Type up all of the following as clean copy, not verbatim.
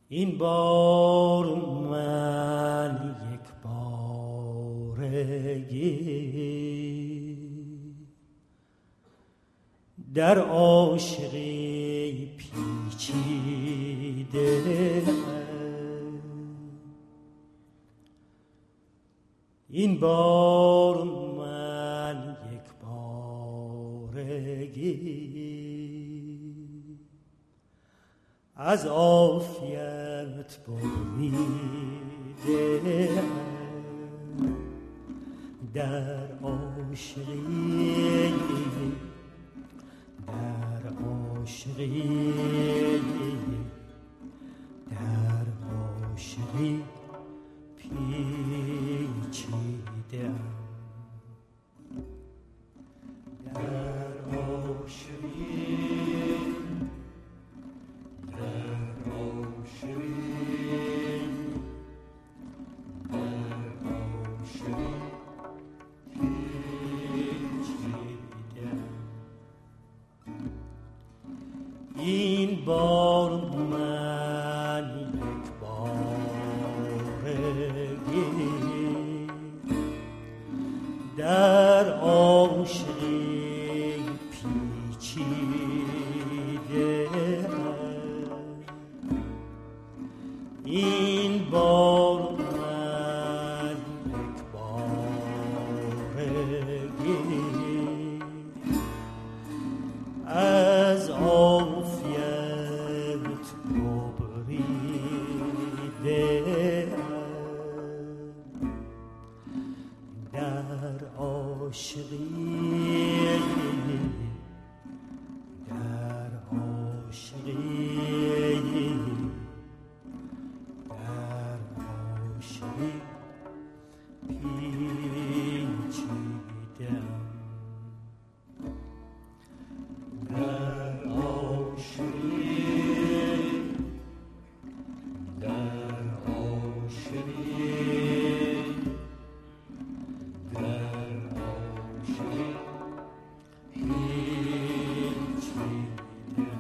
این بار من یک بارگی در عاشقی پیچیده، این بار من یک بارگی از عافیت بریده در عاشقی، در عاشقی، در عاشقی پیچیده، در عاشقی، در عاشقی، در عاشقی پیچیده. این بار من یک بارگی در عاشقی پیچیده، این بار من یک بارگی از عافیت ببریده در عاشقی، در عاشقی، در عاشقی پیچیده، در عاشقی، در عاشقی، در عاشقی پیچیده.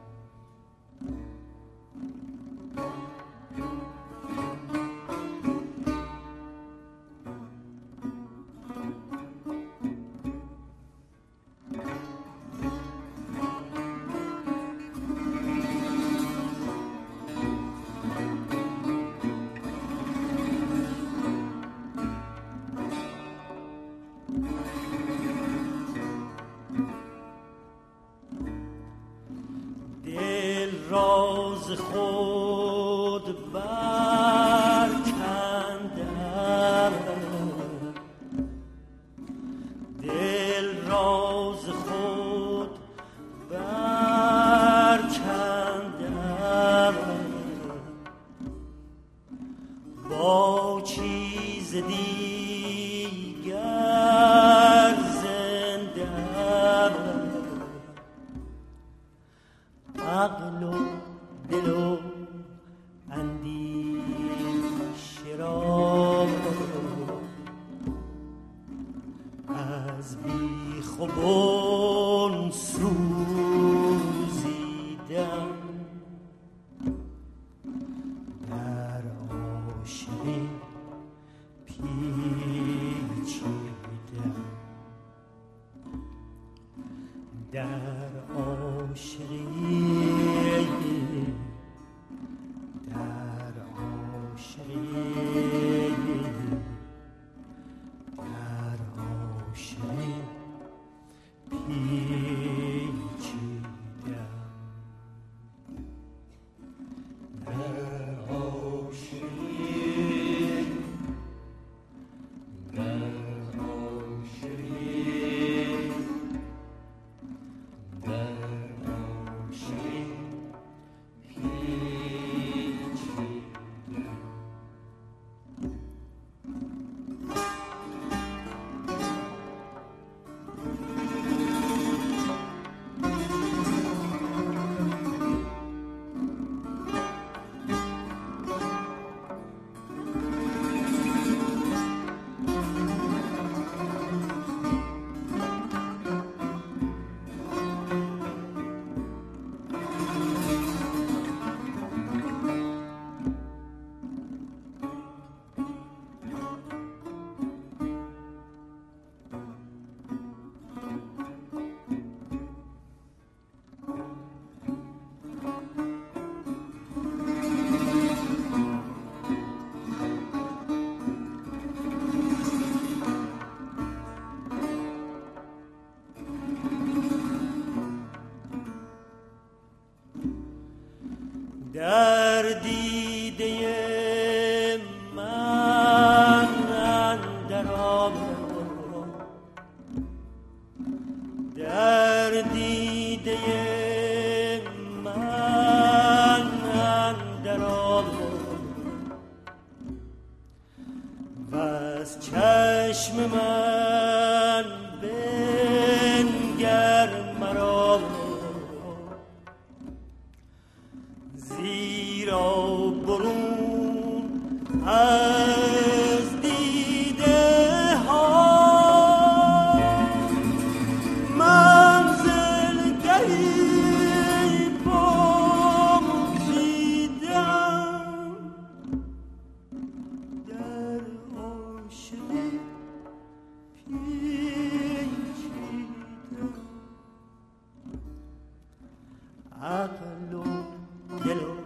دل راز خود برکندم، دل راز خود برکندم، با چیز دیگر زندم، عقل و دل و اندیشه را از بیخ و بن سوزیدم در عاشقی پیچیدم، در عاشقی، در عاشقی، در عاشقی پیچیدم. در دیده من اندر آمد، در دیده من اندر آمد و از چشم من بنگر مرا، زیرا برون از دیده ها منزلگهی بگزیدم، در عاشقی پیچیدم، عقل و دل و